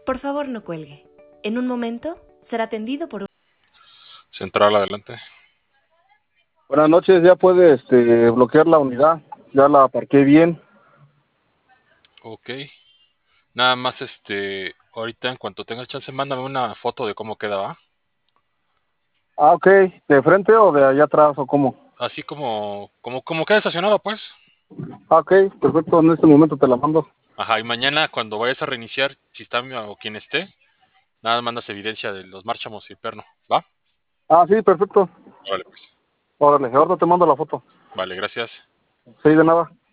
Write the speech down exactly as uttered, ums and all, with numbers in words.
Por favor, no cuelgue. En un momento será atendido por un... Central, adelante. Buenas noches, ya puede este, bloquear la unidad, ya la aparqué bien. Ok. Nada más, este, ahorita en cuanto tengas chance, mándame una foto de cómo queda, ¿va? Ah, ok, ¿de frente o de allá atrás o cómo? Así como, como, como queda estacionado, pues. Ah, ok, perfecto, en este momento te la mando. Ajá, y mañana cuando vayas a reiniciar, si está mi- o quien esté, nada, mandas evidencia de los márchamos y perno, ¿va? Ah, sí, perfecto. Vale, pues. Órale, ahorita te mando la foto. Vale, gracias. Sí, de nada.